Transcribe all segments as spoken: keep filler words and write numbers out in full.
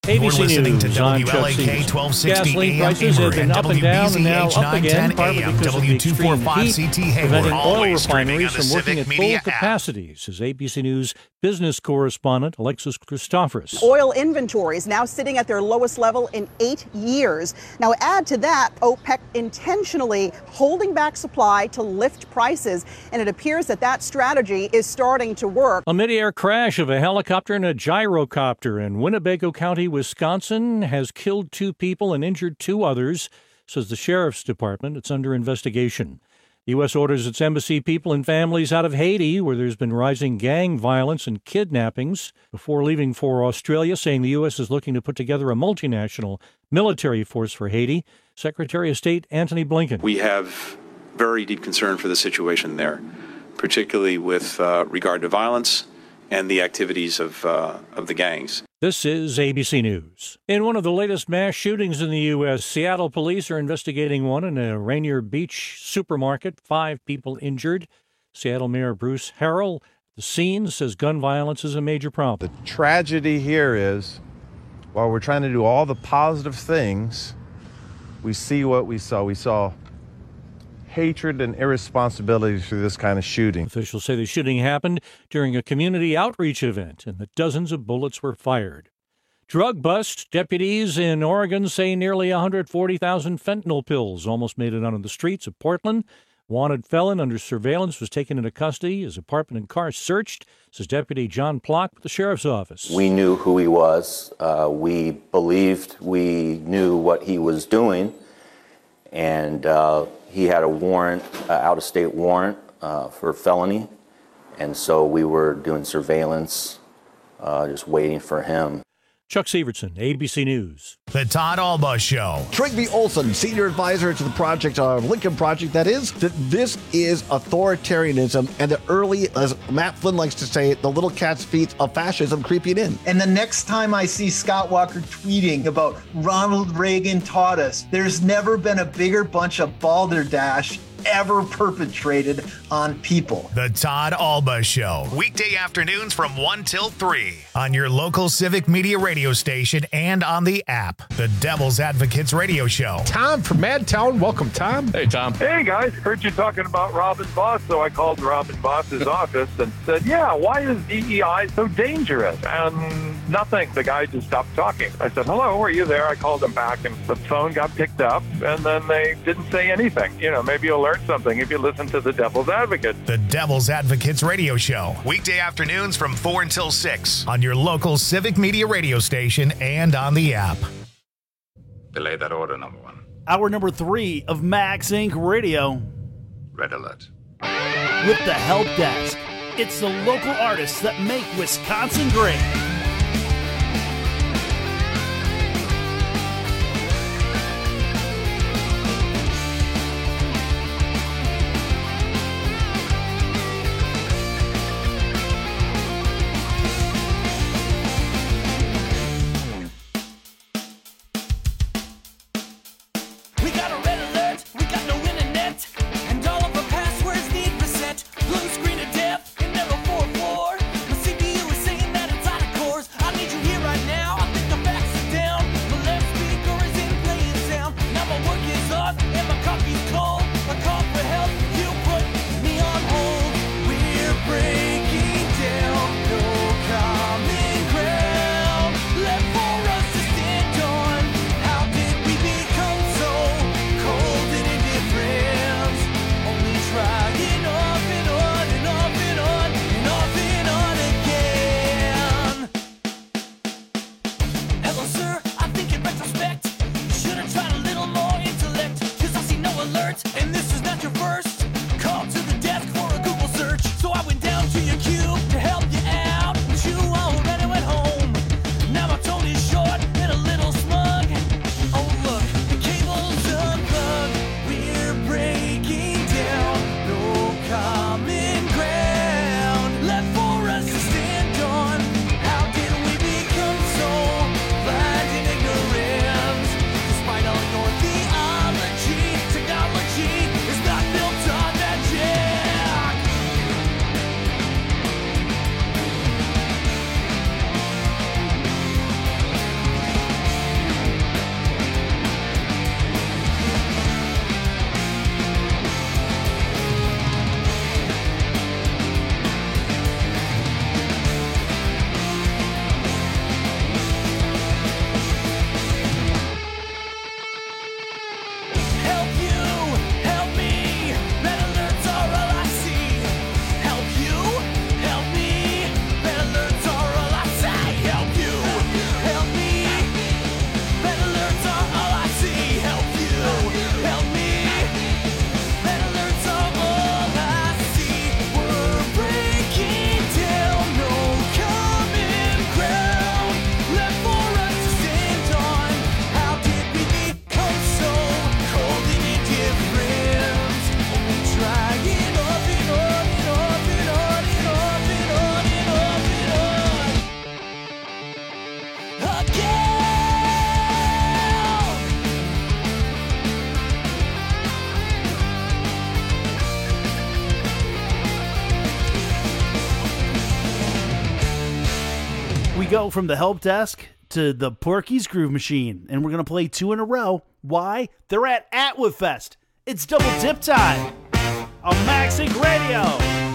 A B C You're listening News, to W L A K I'm twelve sixty Gasoline A M prices have been and up and down and now W B Z H up again, partly because of the W two extreme forty-five heat, C T preventing Hayward. oil Always streaming refineries on the from working Civic at full Media app. capacity, says A B C News business correspondent Alexis Christophorus. Oil inventories now sitting at their lowest level in eight years. Now add to that, OPEC intentionally holding back supply to lift prices, and it appears that that strategy is starting to work. A mid-air crash of a helicopter and a gyrocopter in Winnebago County, Wisconsin, has killed two people and injured two others, says the Sheriff's Department. It's under investigation. The U S orders its embassy people and families out of Haiti, where there's been rising gang violence and kidnappings, before leaving for Australia, saying the U S is looking to put together a multinational military force for Haiti. Secretary of State Antony Blinken. We have very deep concern for the situation there, particularly with uh, regard to violence and the activities of uh, of the gangs. This is A B C News. In one of the latest mass shootings in the U S, Seattle police are investigating one in a Rainier Beach supermarket. Five people injured. Seattle Mayor Bruce Harrell, the scene, says gun violence is a major problem. The tragedy here is, while we're trying to do all the positive things, we see what we saw. We saw hatred and irresponsibility through this kind of shooting. Officials say the shooting happened during a community outreach event and that dozens of bullets were fired. Drug bust. Deputies in Oregon say nearly one hundred forty thousand fentanyl pills almost made it onto the streets of Portland. Wanted felon under surveillance was taken into custody. His apartment and car searched, says Deputy John Plock with the Sheriff's Office. We knew who he was. Uh, we believed we knew what he was doing. And uh, he had a warrant, uh, out-of-state warrant uh, for felony. And so we were doing surveillance, uh, just waiting for him. Chuck Severson, A B C News. The Todd Alba Show. Trygve Olson, senior advisor to the project, uh, Lincoln Project, that is, that this is authoritarianism and the early, as Matt Flynn likes to say, the little cat's feet of fascism creeping in. And the next time I see Scott Walker tweeting about Ronald Reagan taught us, there's never been a bigger bunch of balderdash ever perpetrated on people. The Todd Alba Show. Weekday afternoons from one till three on your local Civic Media radio station and on the app. The Devil's Advocates Radio Show. Tom from Madtown. Welcome, Tom. Hey, Tom. Hey, guys. Heard you talking about Robin Voss, so I called Robin Voss's office and said, yeah, why is D E I so dangerous? And nothing. The guy just stopped talking. I said, hello, are you there? I called him back, and the phone got picked up, and then they didn't say anything. You know, maybe you'll learn something if you listen to the Devil's Advocate. The Devil's Advocates Radio Show. Weekday afternoons from four until six on your local Civic Media radio station and on the app. Delay that order, number one. Hour number three of Max Incorporated. Radio. Red alert. With the Help Desk. It's the local artists that make Wisconsin great. Blue screen of death, and never four four. My C P U is saying that it's out of go from the help desk to the Porky's Groove Machine, and we're going to play two in a row. Why? They're at Atwood Fest. It's double dip time on Maxing Radio.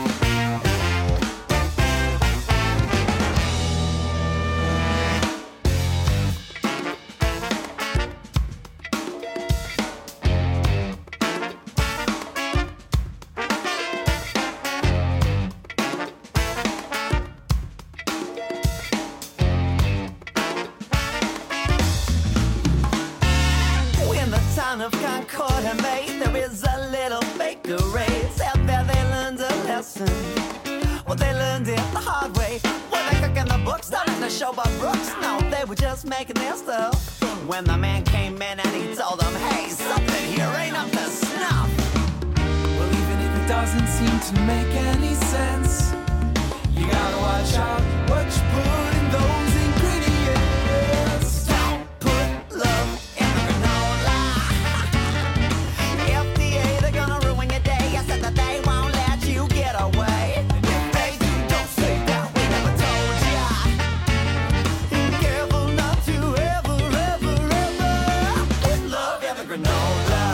Of Concord and May, there is a little bakery. Out there they learned a lesson. Well, they learned it the hard way. Were they cooking the books, not in the show by Brooks? No, they were just making their stuff. When the man came in and he told them, hey, something here ain't up to snuff. Well, even if it doesn't seem to make any sense, you gotta watch out what you put in those ingredients. Don't put love in the granola. F D A, they're gonna ruin your day. I said that they won't let you get away. If they do, don't say that we never told ya. Careful not to ever, ever, ever put love in the granola.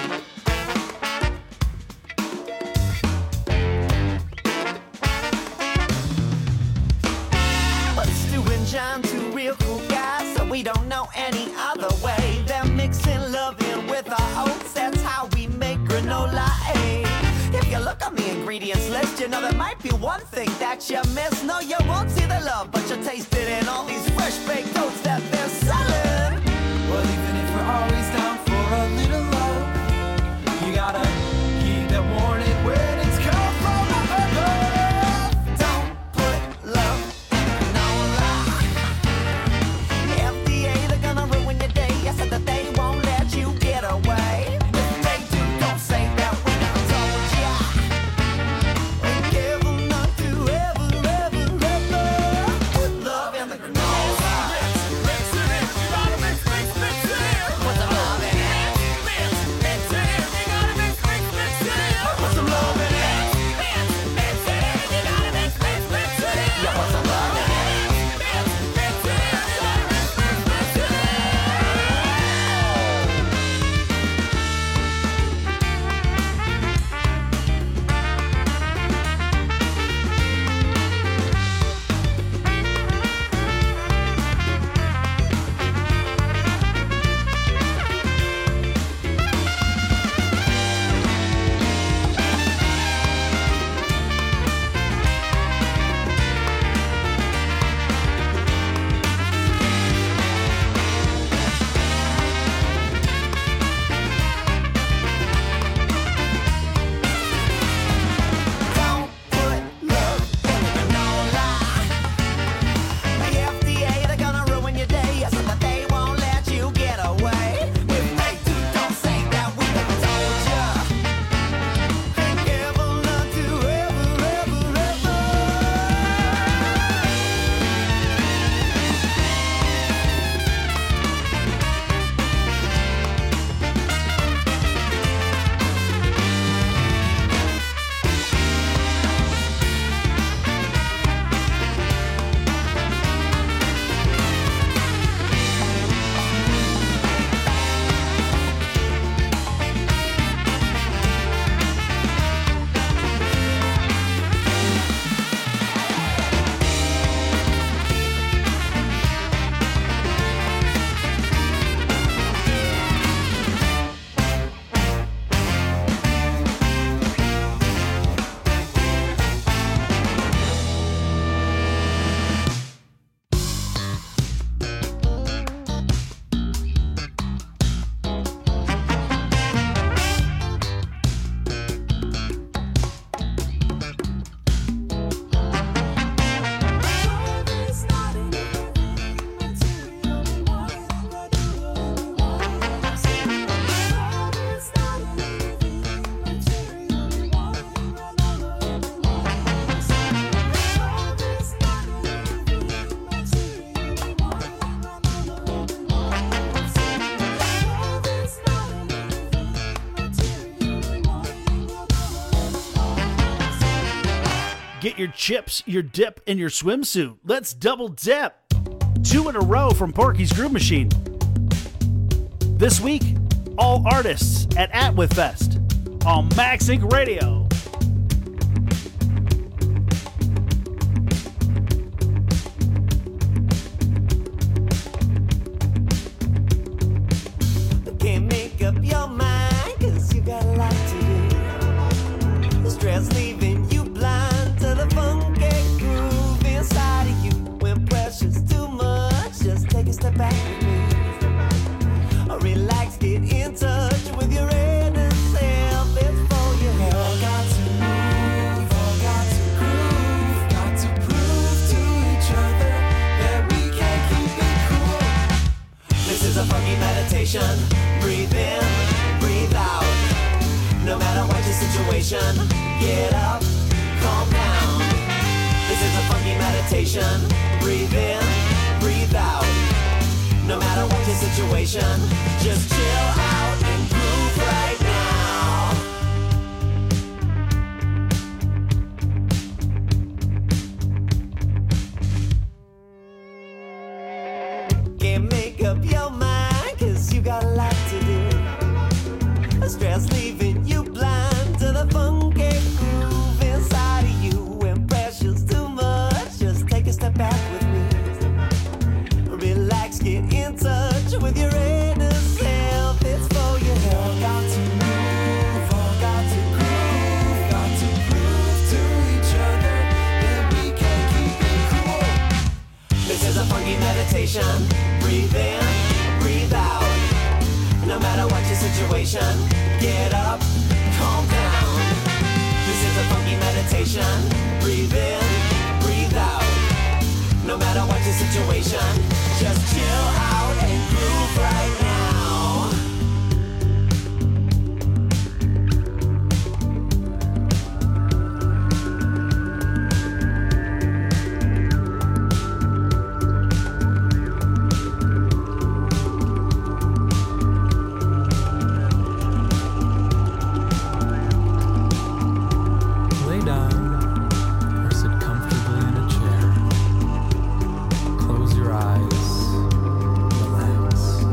But Stu and John, two real cool guys, so we don't know any other way. They're mixing love in with our oats, that's how we make granola. Ay. If you look on the ingredients list, you know there might be one thing that you miss. No, you won't see the love, but you'll taste it in all these fresh baked oats that they're selling. Well, even if we're always down for a little love, you gotta keep that warning when it's come from above. Don't put love in granola. F D A, they're gonna ruin your day. I said that they won't let you get away. If they do, don't say that we never told ya. Be careful not to ever, ever, ever put love in the granola. Put some love in it. Put some love in it. Yeah, put some love in it. Don't put love in the granola. The F D A, they're gonna ruin your day. I said that they won't let you get away. If they do, don't say that we never told ya. Be careful not to ever, ever, ever. Get your chips, your dip, and your swimsuit. Let's double dip. Two in a row from Porky's Groove Machine. This week, all artists at Atwood Fest on Max Inc Radio. Can't make up your mind, cause you got a lot to do. The stress leaving you blind to the funky groove inside of you. When pressure's too much, just take a step back with me. Relax, get in touch with your inner self. It's for your health. All got to move, all got to groove, got to prove to each other that we can keep it cool. This is a funky meditation. Breathe in, breathe out. No matter what your situation, get up, calm down. This is a funky meditation. Breathe in, breathe out. No matter what your situation, just chill out and groove right now. Can't make up your mind, cause you got a lot to do. Stress leaving you blind to the funky groove inside of you. When pressure's too much, just take a step back with me. Relax, get in touch with your inner self. It's for your health. All got to move, all got to groove, got to prove to each other that we can keep it cool. This is a funky meditation. Breathe in, breathe out. No matter what your situation, get up, calm down. This is a funky meditation. Breathe in, breathe out. No matter what your situation, just chill out and groove right now. Lay down or sit comfortably in a chair. Close your eyes, relax,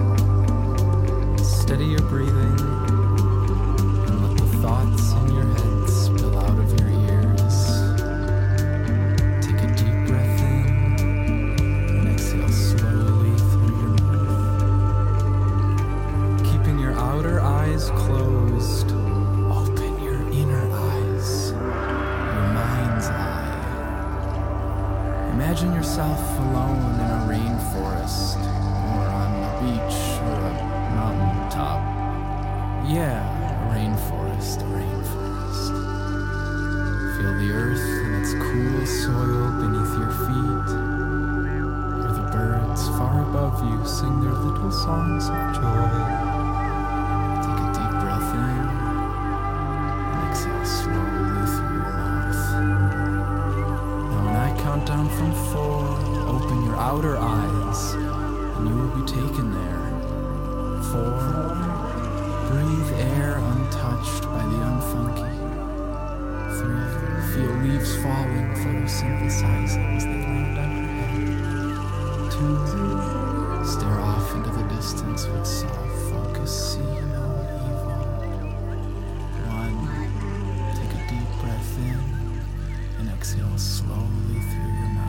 steady your breathing, and let the thoughts in your head spill out of your ears. Take a deep breath in and exhale slowly through your mouth. Keeping your outer eyes closed, open your inner eyes, your mind's eye. Imagine yourself alone in a rainforest, or on a beach, or a mountain top. Yeah, a rainforest, a rainforest. Feel the earth and its cool soil beneath your feet. Hear the birds far above you sing their little songs of joy. Take a deep breath in and exhale slowly through your mouth. Now when I count down from four, open your outer eyes, and you will be taken there. Four, breathe air untouched by the unfunky. Three, feel leaves falling, photosynthesizing as they land on your head. Two, stare off into the distance with soft focus, see no evil. One, take a deep breath in and exhale slowly through your mouth.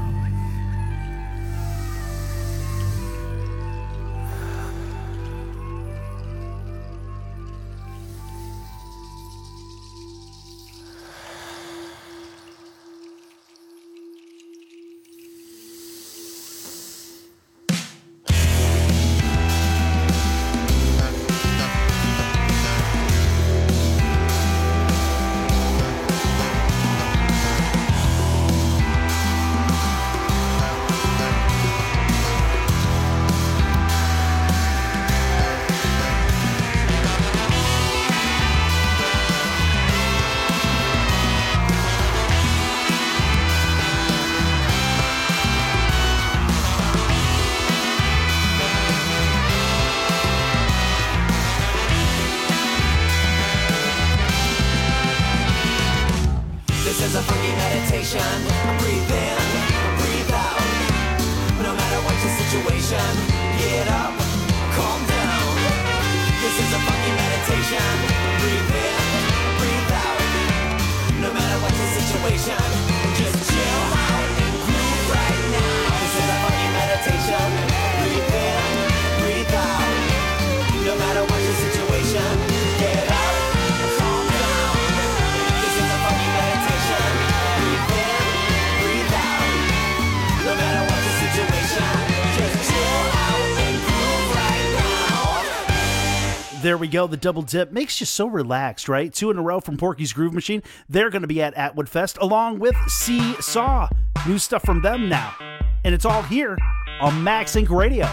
This is a funky meditation. Breathe in, breathe out. No matter matter what your situation, get up, calm down. This is a funky meditation. Breathe in, breathe out. No matter what your situation, just chill out and groove right now. This is a funky meditation. Breathe in, breathe out. No matter what your situation, get up, calm down. This is a funky meditation. Breathe in, breathe out. No matter what your situation, just chill out and groove right now. There we go. The double dip makes you so relaxed, right? Two in a row from Porky's Groove Machine. They're going to be at Atwood Fest along with Seesaw. New stuff from them now. And it's all here on Max Inc Radio.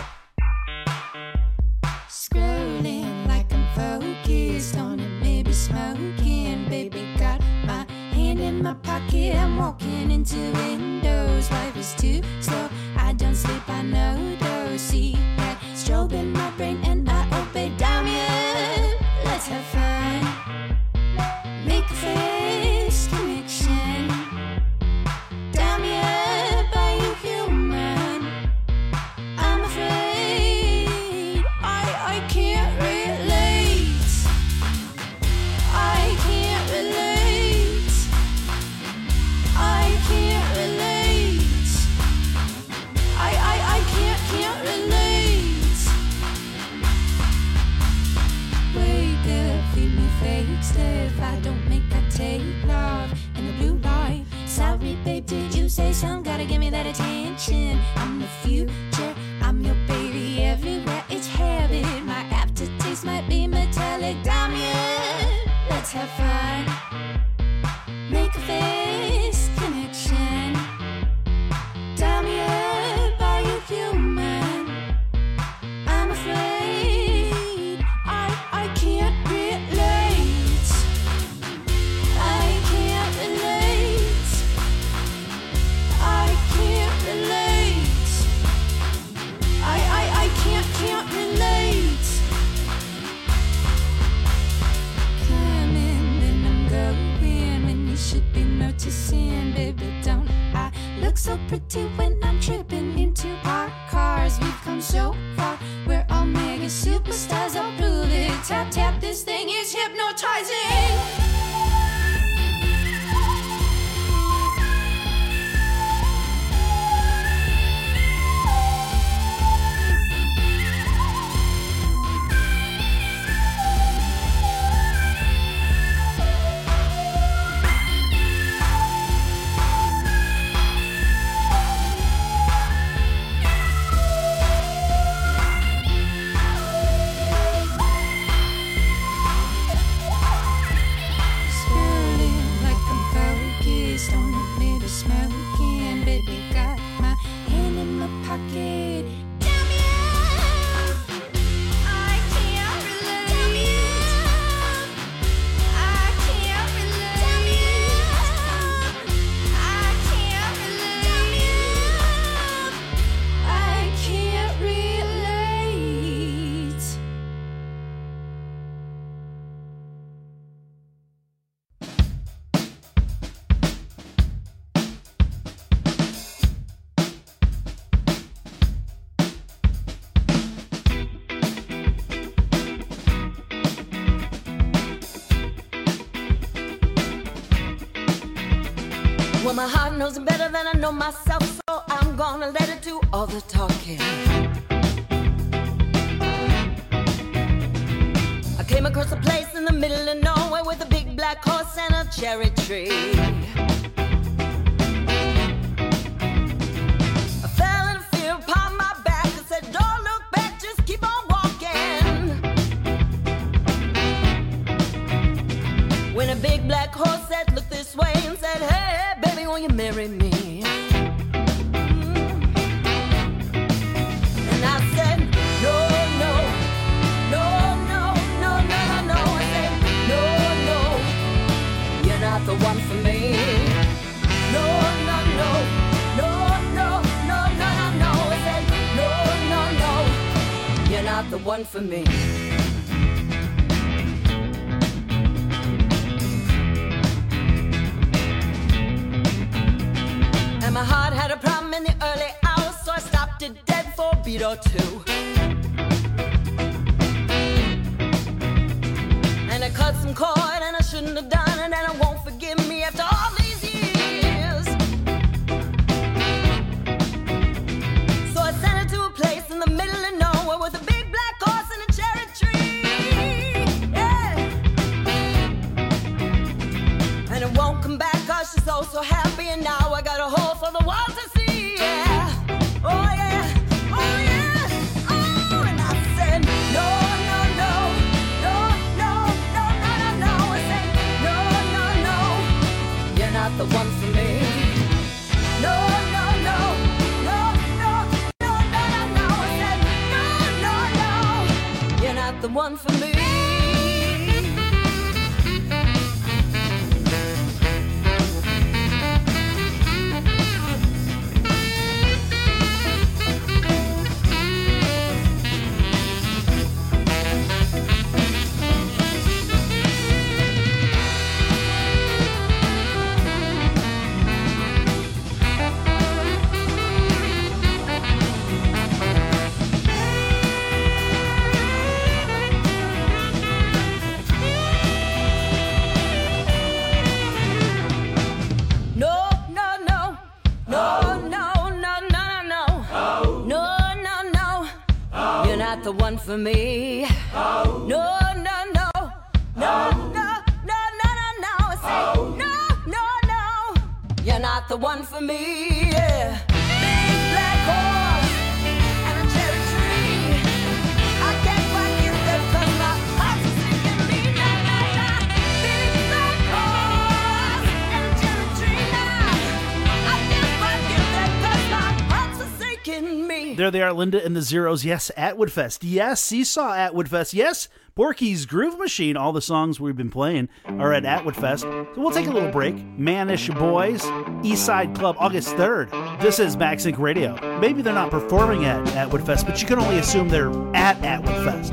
Scrolling like I'm focused on it, maybe smoking. Baby, got my hand in my pocket. I'm walking into windows. Life is too slow. I don't sleep, I know those. See that strobe in my brain and I obey. Damien, let's have fun. Make a face connection. Damien, are you human? I'm afraid I I can't relate. I can't relate. I can't relate. I I I can't can't relate. Wake up, feed me fake stuff. I don't make I take love in the blue light. Sorry, babe, did you say something? Gotta give me that attention. I'm the future. I'm your baby everywhere. It's habit. My aftertaste might be metallic. Damien, let's have fun. Make a face connection. Damien, are you human? I'm afraid I I can't relate. I can't relate. I can't relate. I I I can't can't relate. Coming, then I'm going when you should be noticing, baby. Don't I look so pretty when I'm tripping into parked cars? We've come so far. We're all mega superstars. I'll prove it. Tap tap. This thing is hypnotizing. Scrolling like I'm focused on it, maybe smoking. Baby, got my hand in my pocket. Damien, I can't relate. Damien, I can't relate. Damien, I can't relate. Damien, I can't relate. Well, my heart knows it better than I know myself, so I'm gonna let it do all the talking. I came across a place in the middle of nowhere with a big black horse and a cherry tree. I fell in fear upon my back and said, don't look back, just keep on walking. When a big black horse said, look this way, and said, hey, baby, will you marry me? And I said, no, no, no, no, no, no, no, no. I said, no, no, you're not the one for me. No, no, no, no, no, no, no, no, no. I said, no, no, no, you're not the one for me. And my heart had a problem in the early hours, so I stopped it dead beat or two. And I cut some cord and I shouldn't have done it, and I won't forgive me after all these years. So I sent her to a place in the middle of nowhere with a big black horse and a cherry tree. Yeah. And it won't come back cause she's so, so happy, and now I got a hole for the world to see. Yeah. Oh yeah. Oh yeah. Oh, and I said no, no, no. No, no, no, no, no, no. I said no, no, no. You're not the one for me. No, no, no. No, no, no, no, no, no. I said no, no, no. You're not the one for me. No, no, no. No, no, no, no, no, no. No, no, no. You're not the one for me. No, no, no. No, no, no, no, no, no. I say no, no, no. You're not the one for me. Yeah. Big black horse and a cherry tree. I can't quite get there 'cause my heart's sinking me. Na, na, na. Big black horse and a cherry tree. Now I can't quite get there 'cause my heart's sinking me. There they are, Linda and the Zeros. Yes, Atwood Fest. Yes, Seesaw Atwood Fest. Yes, Porky's Groove Machine. All the songs we've been playing are at Atwood Fest. So we'll take a little break. Manish Boys, Eastside Club, August third. This is Max Inc Radio. Maybe they're not performing at Atwood Fest, but you can only assume they're at Atwood Fest.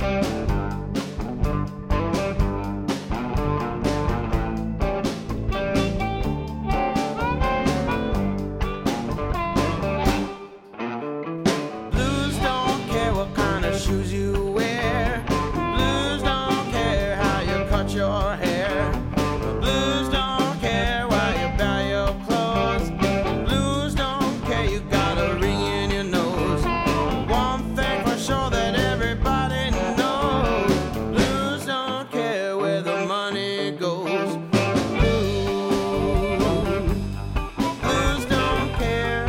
Blues don't care what kind of shoes you wear. Blues don't care how you cut your hair. Blues don't care why you buy your clothes. Blues don't care you got a ring in your nose. One thing for sure that everybody knows. Blues don't care where the money goes. Blues, blues don't care.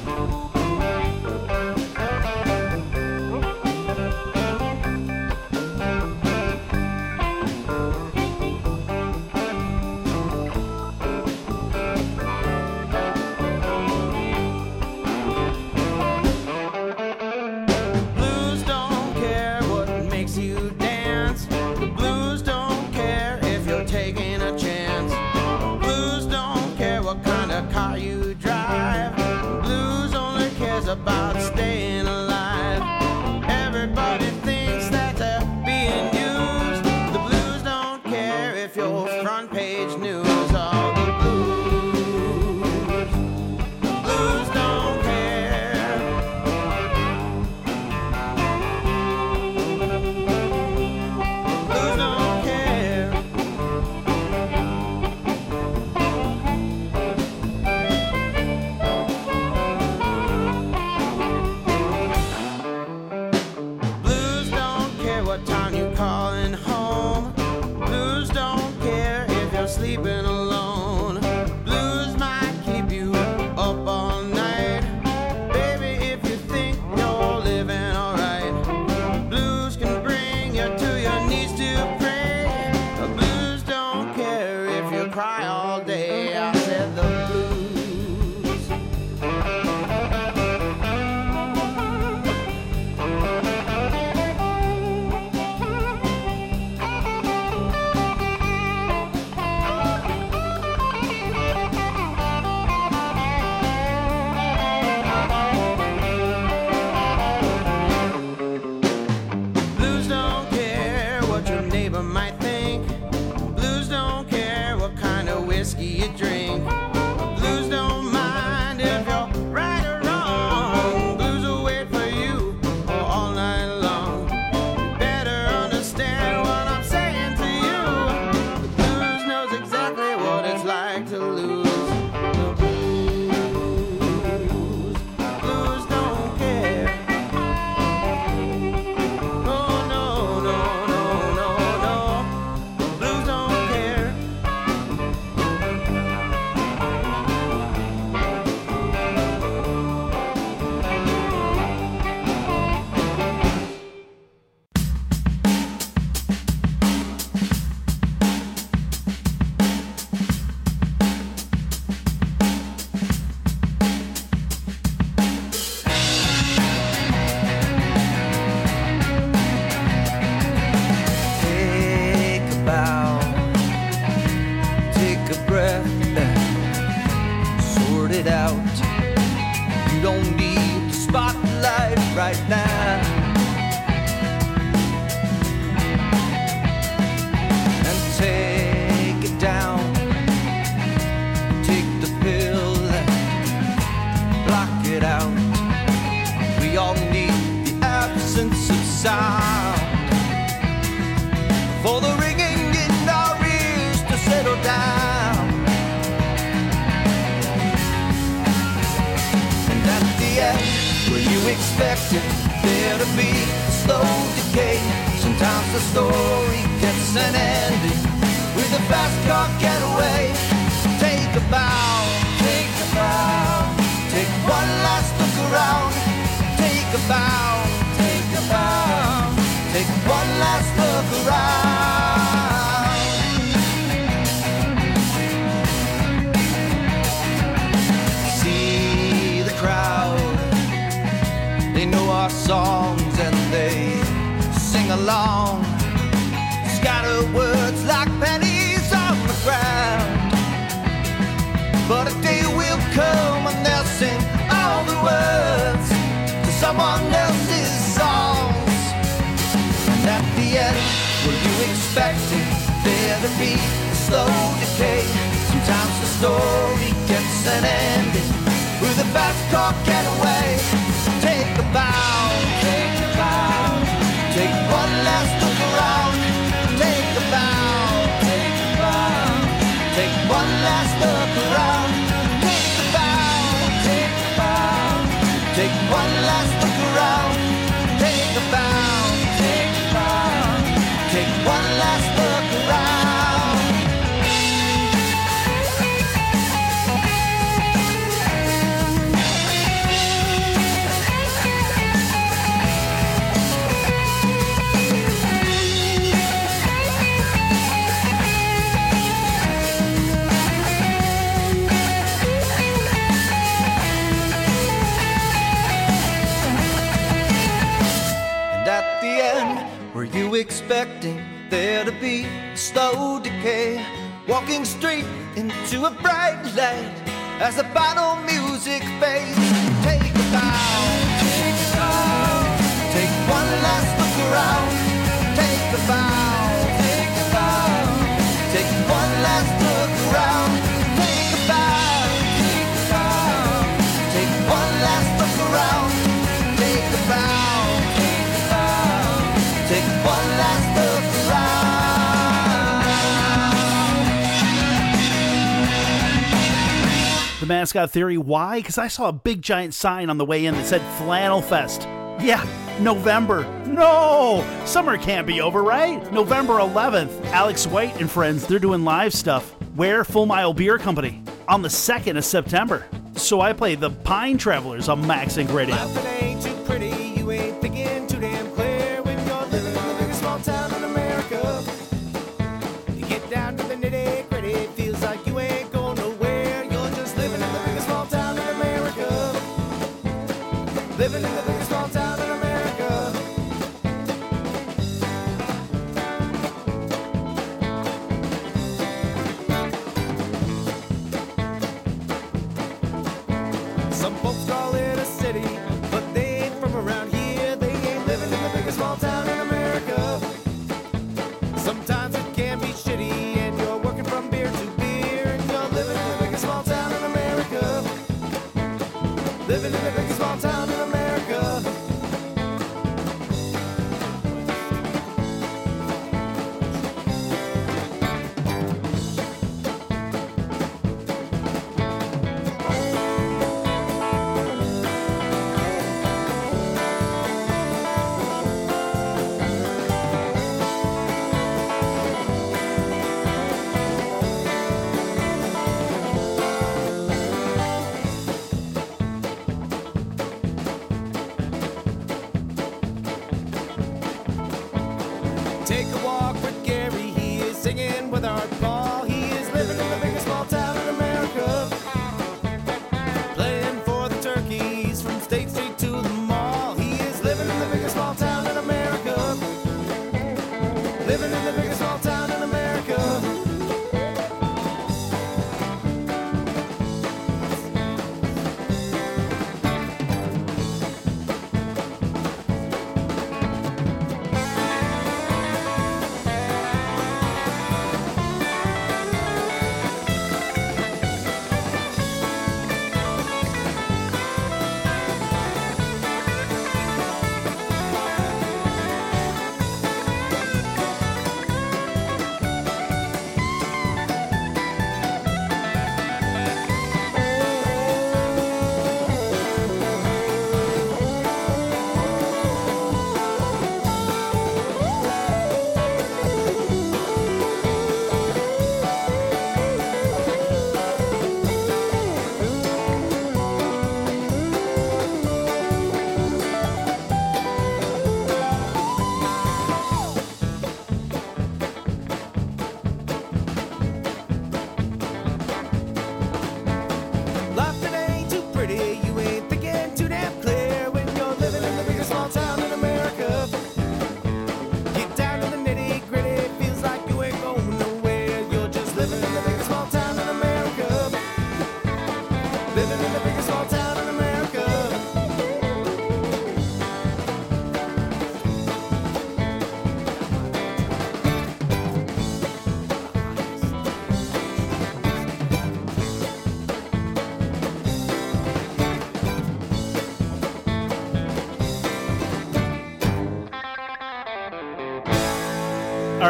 Blues don't care what makes you dance. The blues don't care if you're taking a chance. Blues don't care what kind of car you drive. Blues only cares about staying alive. Everybody thinks that they're being used. The blues don't care if you're front page news. All the blues, blues don't care. Blues don't care. it out. You don't need the spotlight right now. And take it down. Take the pill and block it out. We all need the absence of sound for the ringing in our ears to settle down. And at the end, where you expected there to be a slow decay, sometimes the story gets an ending with a fast car getaway. Take a bow, take a bow, take one last look around. Take a bow, take a bow, take one last look around. See the crowd, they know our songs and they sing along. Scatter words like pennies on the ground. But a day will come when they'll sing all the words to someone else's songs. And at the end, were you expecting there to be a slow decay? Sometimes the story gets an ending with a fast car getaway. Take a bow, take a bow, take one last look around. Take a bow, take a bow, take one last look around. Take a bow, take a bow, take one last look around. Take a bow, take a bow, take one last look around. And at the end, were you expecting there to be a slow decay? Walking straight into a bright light as the final music fades. Take a bow, take a bow, take one last look around. Take a bow, take a bow, take one last look around. Take a bow, take a bow, take one last look around. Take a bow, take a bow, take one last look around. The Mascot Theory. Why? Because I saw a big giant sign on the way in that said Flannel Fest. Yeah, November. No! Summer can't be over, right? November eleventh. Alex White and friends, they're doing live stuff. Where? Full Mile Beer Company. On the second of September. So I play the Pine Travelers on Max Inc Radio. Life ain't too pretty, you ain't thinking too damn clear when you're living in the biggest small town in America. You get down to the nitty gritty, it feels like you ain't going nowhere. You're just living in the biggest small town in America. Living in the biggest small town in America. Some folks call it a city, but they ain't from around here. They ain't living in the biggest small town in America. Sometimes it can be shitty, and you're working from beer to beer, and you're living in the biggest small town in America. Living in the biggest small town in America.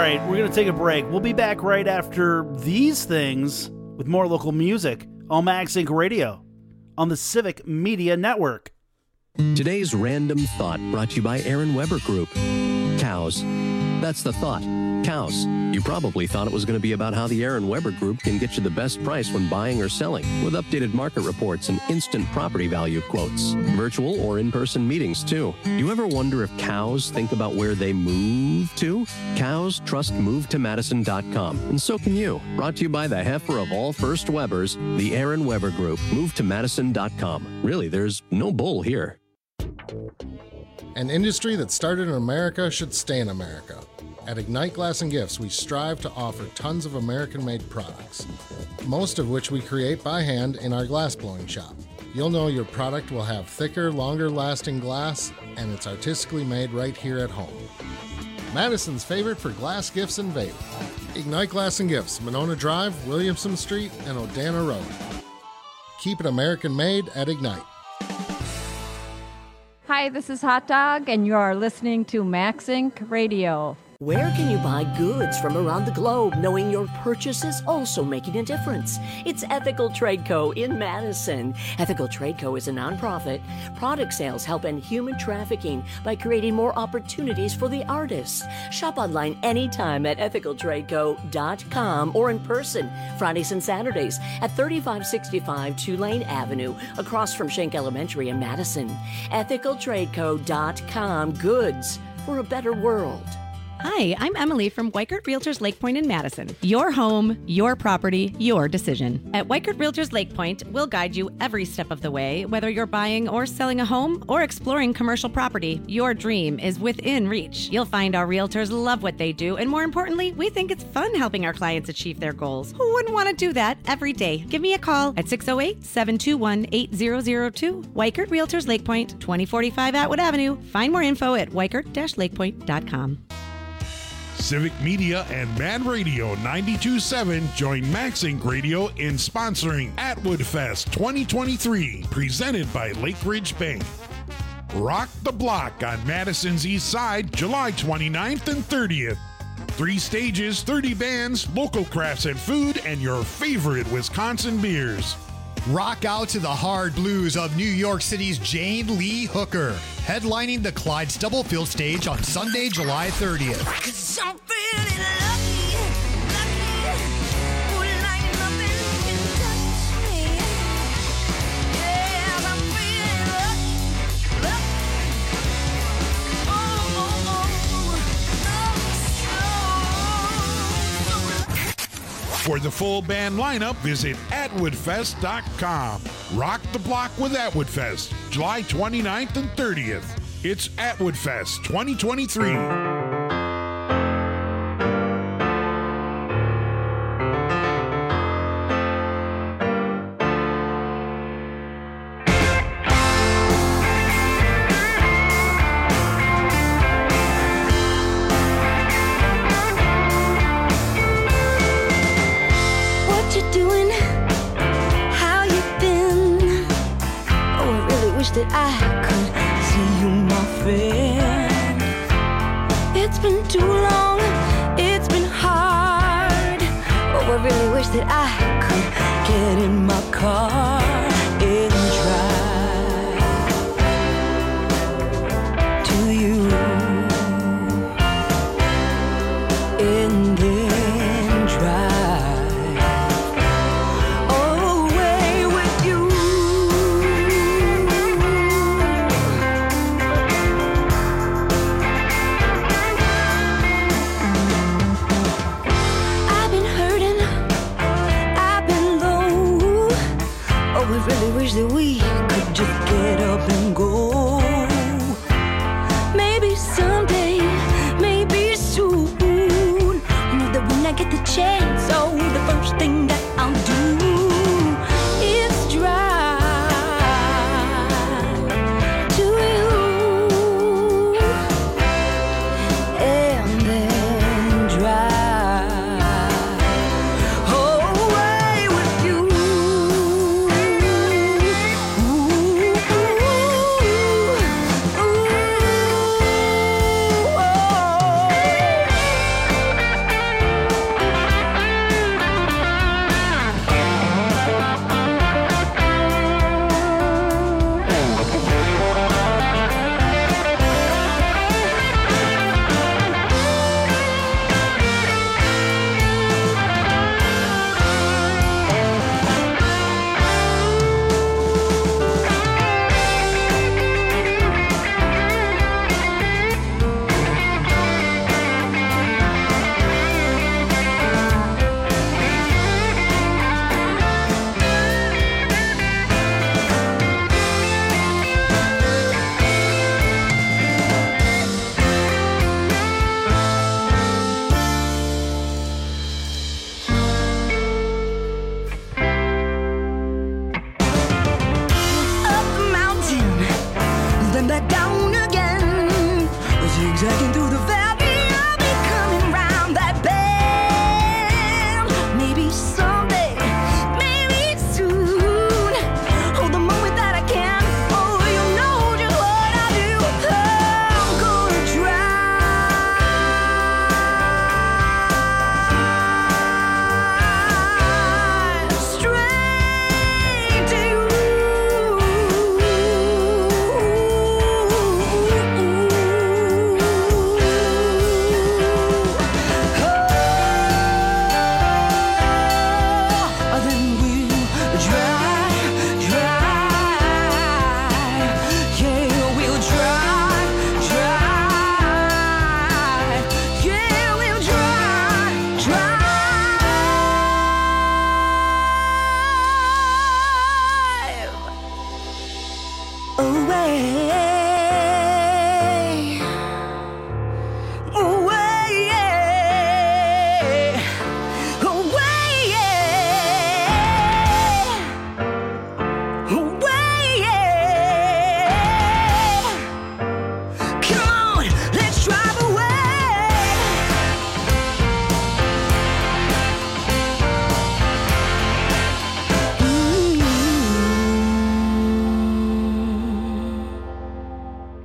right, we're going to take a break. We'll be back right after these things with more local music on Max Inc Radio on the Civic Media Network. Today's random thought brought to you by Aaron Weber Group. Cows. That's the thought. Cows. You probably thought it was going to be about how the Aaron Weber Group can get you the best price when buying or selling, with updated market reports and instant property value quotes. Virtual or in-person meetings, too. You ever wonder if cows think about where they move to? Cows trust move to madison dot com, and so can you. Brought to you by the heifer of all first Webers, the Aaron Weber Group. move to madison dot com. Really, there's no bull here. An industry that started in America should stay in America. At Ignite Glass and Gifts, we strive to offer tons of American-made products, most of which we create by hand in our glass blowing shop. You'll know your product will have thicker, longer-lasting glass, and it's artistically made right here at home. Madison's favorite for glass gifts and vape. Ignite Glass and Gifts, Monona Drive, Williamson Street, and Odana Road. Keep it American-made at Ignite. Hi, this is Hot Dog, and you are listening to Max Inc Radio. Where can you buy goods from around the globe knowing your purchase is also making a difference? It's Ethical Trade Co. in Madison. Ethical Trade Co. is a nonprofit. Product sales help end human trafficking by creating more opportunities for the artists. Shop online anytime at ethical trade co dot com or in person Fridays and Saturdays at thirty-five sixty-five Tulane Avenue across from Schenck Elementary in Madison. ethical trade co dot com. Goods for a better world. Hi, I'm Emily from Weichert Realtors Lake Point in Madison. Your home, your property, your decision. At Weichert Realtors Lake Point, we'll guide you every step of the way. Whether you're buying or selling a home or exploring commercial property, your dream is within reach. You'll find our realtors love what they do, and more importantly, we think it's fun helping our clients achieve their goals. Who wouldn't want to do that every day? Give me a call at six oh eight, seven two one, eight zero zero two. Weichert Realtors Lake Point, twenty forty-five Atwood Avenue. Find more info at weichert dash lake point dot com. Civic Media and Mad Radio ninety-two point seven join Max Inc Radio in sponsoring Atwood Fest twenty twenty-three, presented by Lake Ridge Bank. Rock the Block on Madison's East Side, July twenty-ninth and thirtieth. Three stages, thirty bands, local crafts and food, and your favorite Wisconsin beers. Rock out to the hard blues of New York City's Jane Lee Hooker, headlining the Clyde Stubblefield stage on Sunday, July thirtieth. Cause I'm feeling lucky, lucky, oh, like nothing can touch me. Yeah, I'm feeling lucky, lucky, oh, oh, oh, oh, so For the full band lineup, visit atwood fest dot com. Rock the Block with Atwood Fest, July twenty-ninth and thirtieth. It's Atwood Fest twenty twenty-three. What you doing? How you been? Oh, I really wish that I could see you, my friend. It's been too long, it's been hard. Oh, I really wish that I could get in my car and drive to you. And then drive away with you. I've been hurting, I've been low. Oh, I really wish that we could just get up and go. Maybe someday, maybe soon. You know that when I get the chance, oh, the first thing that I'll do is drive to you and then drive away with you. Ooh, ooh, ooh, oh.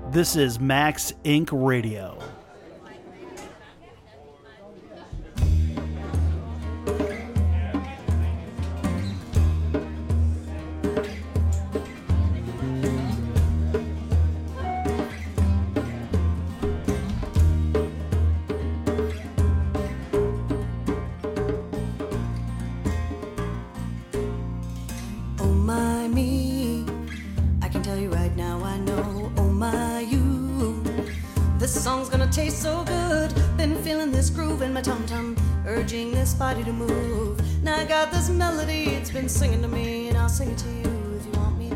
This is Max Incorporated. Radio. Body to move. Now I got this melody, it's been singing to me, and I'll sing it to you if you want me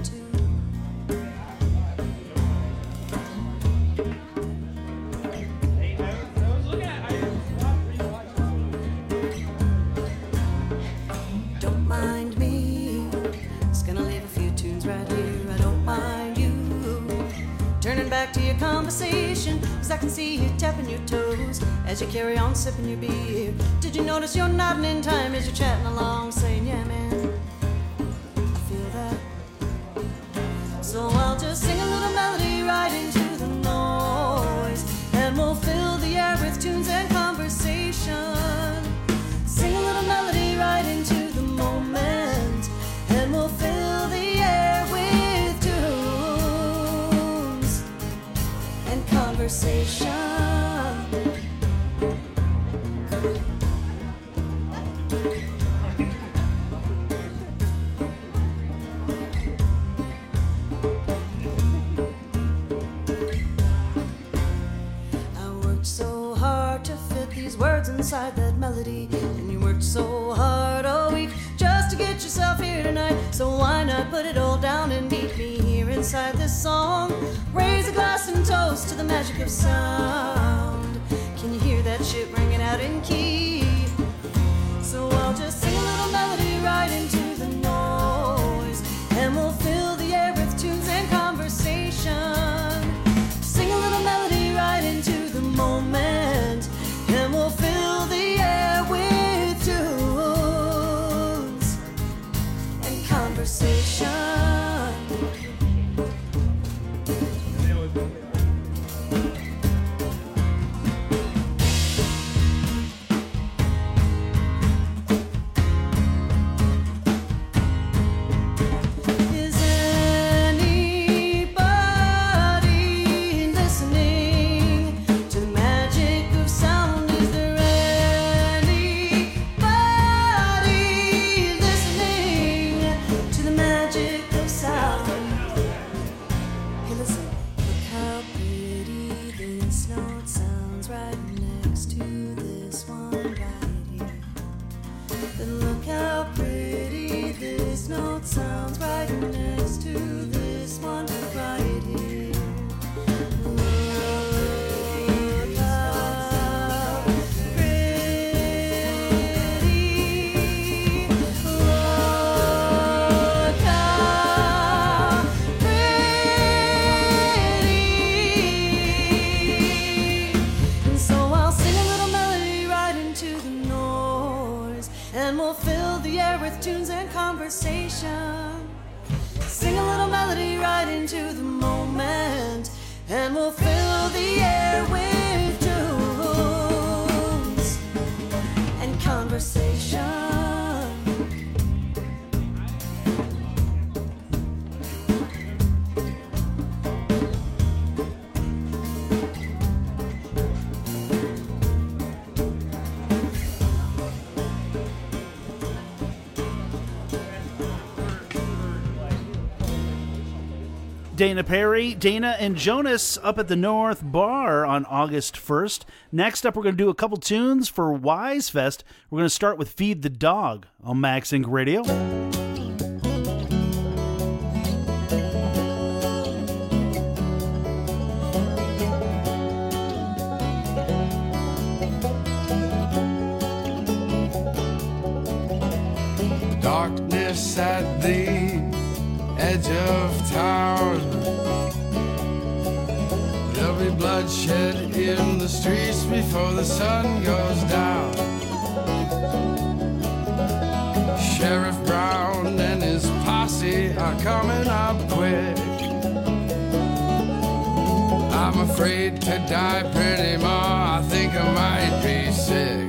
to. Don't mind me, just gonna leave a few tunes right here. I don't mind you turning back to your conversation, cause I can see you tapping your toes as you carry on sipping your beer. Did you notice you're nodding in time as you're chatting along, saying, yeah, man, I feel that. So I'll just sing a little melody right into the noise, and we'll fill the air with tunes and conversation. Sing a little melody right into the moment, and we'll fill the air with tunes and conversation. Inside that melody, and you worked so hard all week just to get yourself here tonight. So why not put it all down and meet me here inside this song? Raise a glass and toast to the magic of sound. Can you hear that shit ringing out in key? So I'll just sing a little melody right into the noise, and we'll fill the air with tunes and conversation. Sing a little melody right into the moment, and we'll fill the air with tunes and conversation. Sing a little melody right into the moment, and we'll fill the air with tunes and conversation. Dana Perry, Dana and Jonas up at the North Bar on August first. Next up, we're going to do a couple tunes for Wise Fest. We're going to start with Feed the Dog on Max Inc Radio. Darkness at the edge of town. There'll be bloodshed in the streets before the sun goes down. Sheriff Brown and his posse are coming up quick. afraid to die pretty more. I think I might be sick.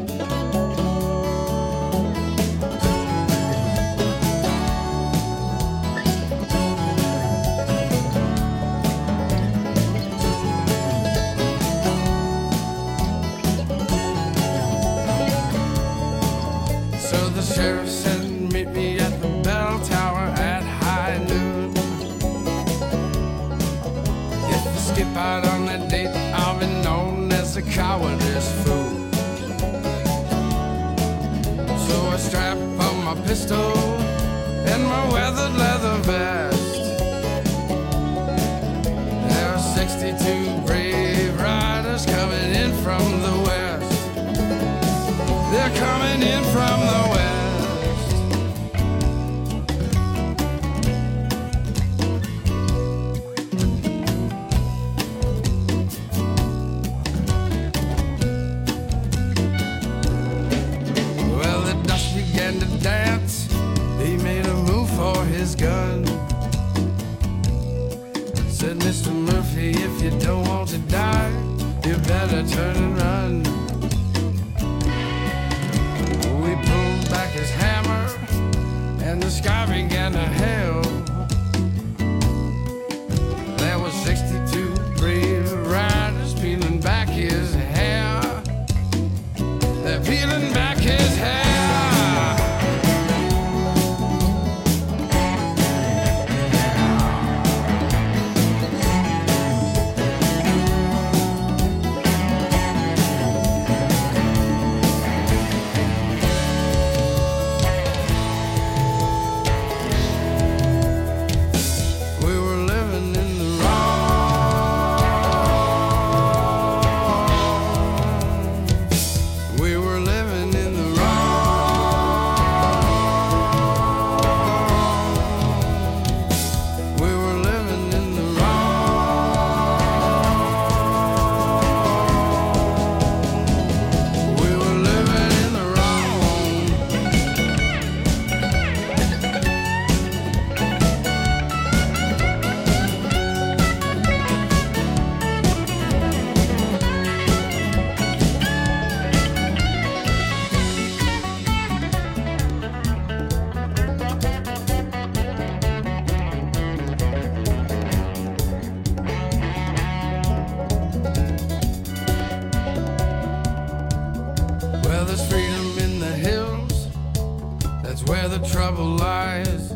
So the sheriff said, meet me at the bell tower at high noon. If I skip out on that date, I'll be known as a cowardice fool. So I strap on my pistol and my weathered leather vest. There are sixty-two brave riders coming in from the west. They're coming in from the west. Well, the dust began to dance. He made a move for his gun. Said, Mister Murphy, if you don't want to die, you better turn and run. We pulled back his hammer, and the sky began to hail. There was sixty-two brave riders peeling back his hair. They're peeling back his hair. We were living in the wrong. We were living in the wrong. We were living in the wrong. We were living in the Well, there's freedom in the hills. That's where the trouble lies.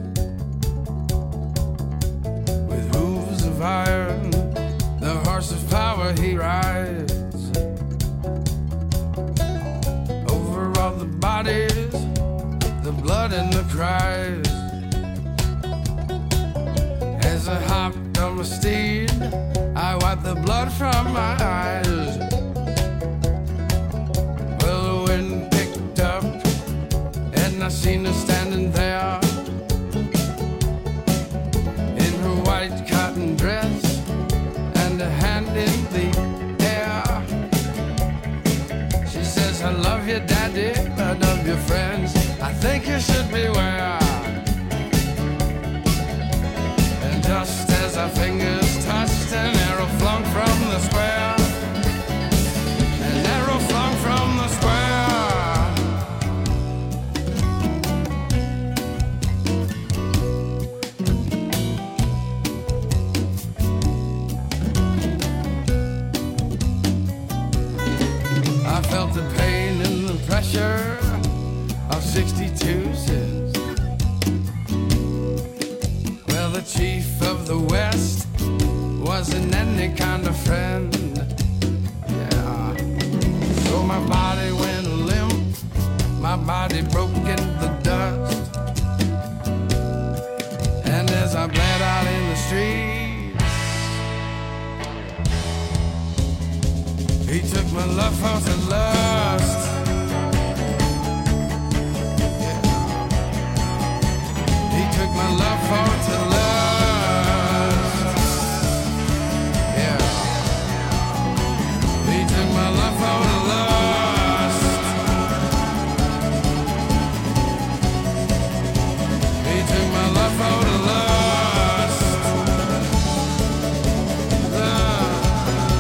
With hooves of iron, the horse of power he rides. Over all the bodies, the blood and the cries. As I hopped on my steed, I wiped the blood from my eyes. Well, the wind picked up, and I seen her standing there in her white cotton dress and a hand in the air. She says, I love you, Daddy, I love your friends. I think you should beware. And just as our fingers touched, an arrow flung from the square. An arrow flung from the square. I felt the pain and the pressure of sixty-two sins. Well, the chief of the West wasn't any kind of friend. Yeah. So my body went limp, my body broke in the dust. And as I bled out in the street, he took my love for the lust. Yeah. He took my love for to lust. Yeah. He took my love for to lust. He took my love for to lust. Lust.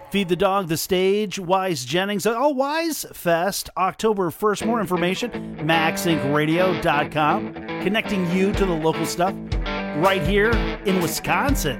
Feed the Dog, The Stage, Wise Jennings. Oh, Wise Fest, October first. More information, max inc radio dot com. Connecting you to the local stuff right here in Wisconsin.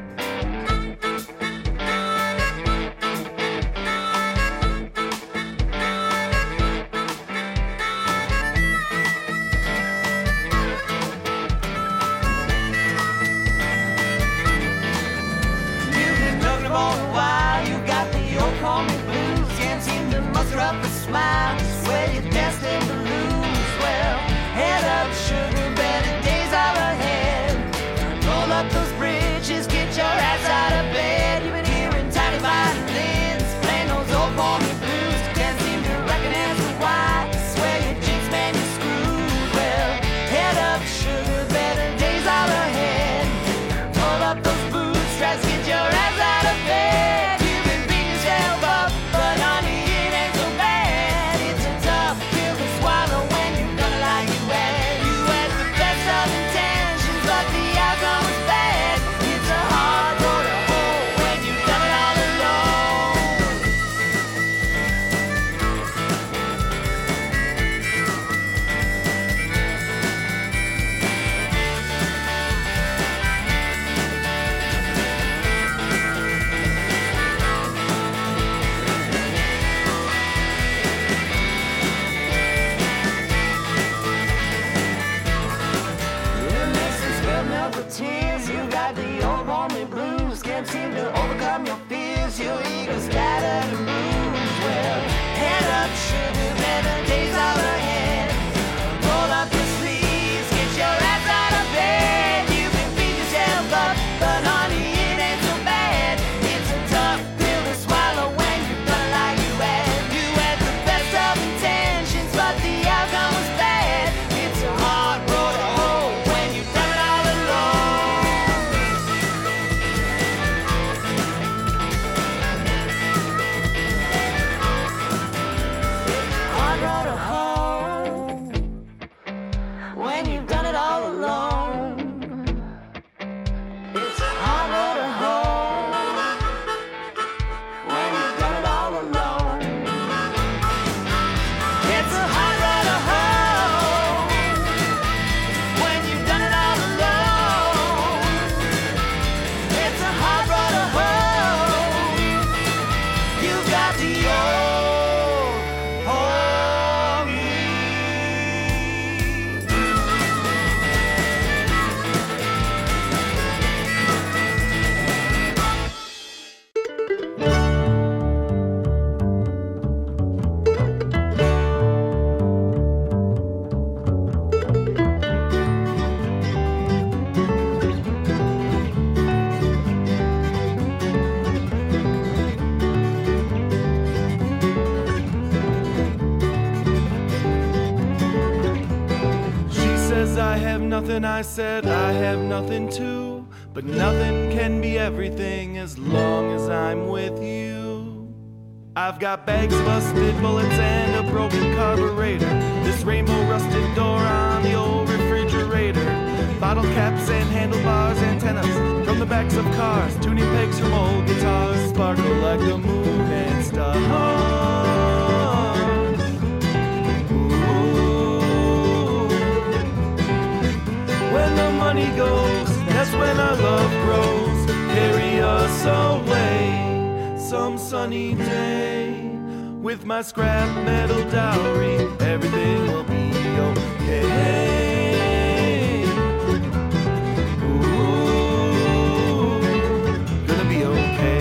Up a smile, where you're destined to lose. Well, head up, sugar, better days are ahead. Roll up those bridges, get your ass out of bed. You've been hearing tiny violins, playing those old palmy blues. Can't seem to recognize the why. Swear your jinx, man, you're screwed. Well, head up, sugar, better days are ahead. Roll up those bootstraps, get your ass out of bed. You've been beating yourself up, but honey, seem to overcome your fears, your ego's scattered and bruised. Well, head up, sugar, better days are ahead. Roll up your sleeves, get your ass out of bed. You can beat yourself up, but honey, it ain't so bad. It's a tough pill to swallow when you've done like you had. You had the best of intentions, but the outcome was bad. It's a hard road to hoe when you've done it all alone. Nothing, I said, I have nothing too, but nothing can be everything as long as I'm with you. I've got bags of busted bullets and a broken carburetor, this rainbow rusted door on the old refrigerator, bottle caps and handlebars, antennas from the backs of cars, tuning pegs from old guitars, sparkle like the moon and stars. When the money goes, that's when our love grows. Carry us away some sunny day. With my scrap metal dowry, everything will be okay. Ooh, gonna be okay.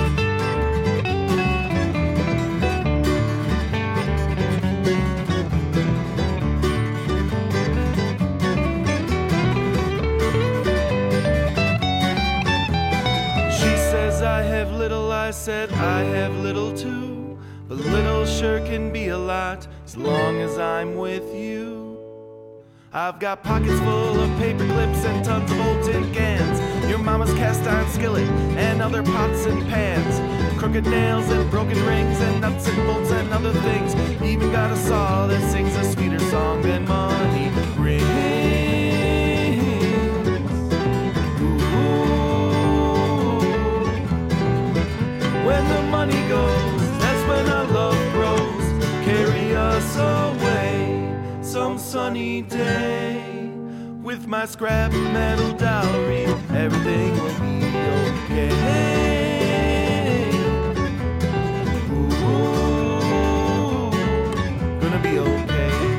I said I have little too, but little sure can be a lot as long as I'm with you. I've got pockets full of paper clips and tons of old tin cans, your mama's cast iron skillet and other pots and pans, crooked nails and broken rings and nuts and bolts and other things. Even got a saw that sings a sweeter song than money rings. When the money goes, sunny day. With my scrap metal dowry, everything will be okay. Ooh, gonna be okay.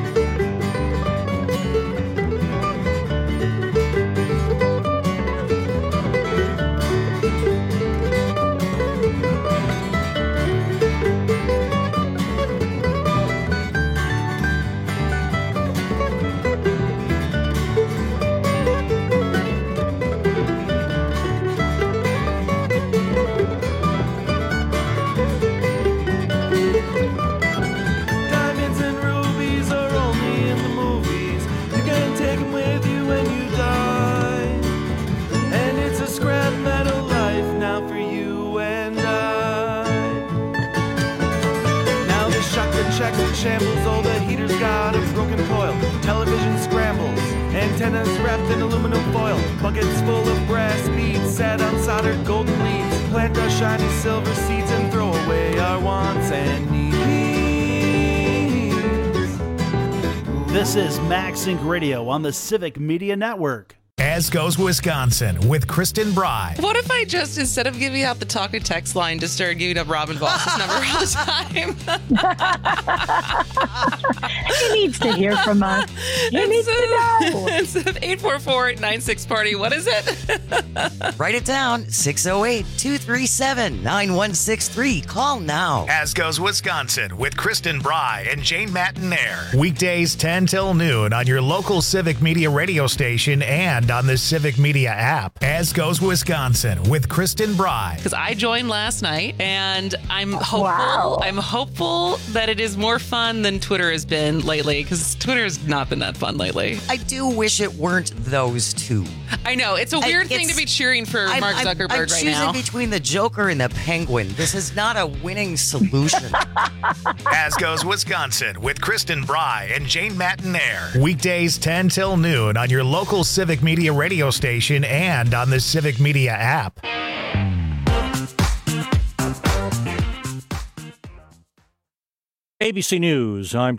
Diamonds and rubies are only in the movies. You can take them with you when you die. And it's a scrap metal life now for you and I. Now the shotgun checks and shambles. All the heaters got a broken coil. Television scrambles. Antennas wrapped in aluminum foil. Buckets full of brass beads sat on soldered golden leaves. Plant our shiny silver seeds and throw away our wants and needs. This is Max Inc Radio on the Civic Media Network. As Goes Wisconsin with Kristen Bry. What if I just, instead of giving out the talk and text line, just started giving up Robin Voss's number all the time? He needs to hear from us. He needs to know. Instead of eight four four nine six party, what is it? Write it down, six oh eight, two three seven, nine one six three. Call now. As Goes Wisconsin with Kristen Bry and Jane Matinaire. Weekdays ten till noon on your local Civic Media radio station and on the Civic Media app. As Goes Wisconsin with Kristen Bry. Because I joined last night, and I'm hopeful. Wow. I'm hopeful that it is more fun than Twitter has been lately. Because Twitter has not been that fun lately. I do wish it weren't those two. I know it's a weird I, thing to be cheering for I'm, Mark I'm, Zuckerberg I'm right choosing now. between the Joker and the Penguin. This is not a winning solution. As Goes Wisconsin with Kristen Bry and Jane Matinaire. Weekdays ten till noon on your local Civic Media radio station and on the Civic Media app. A B C News, I'm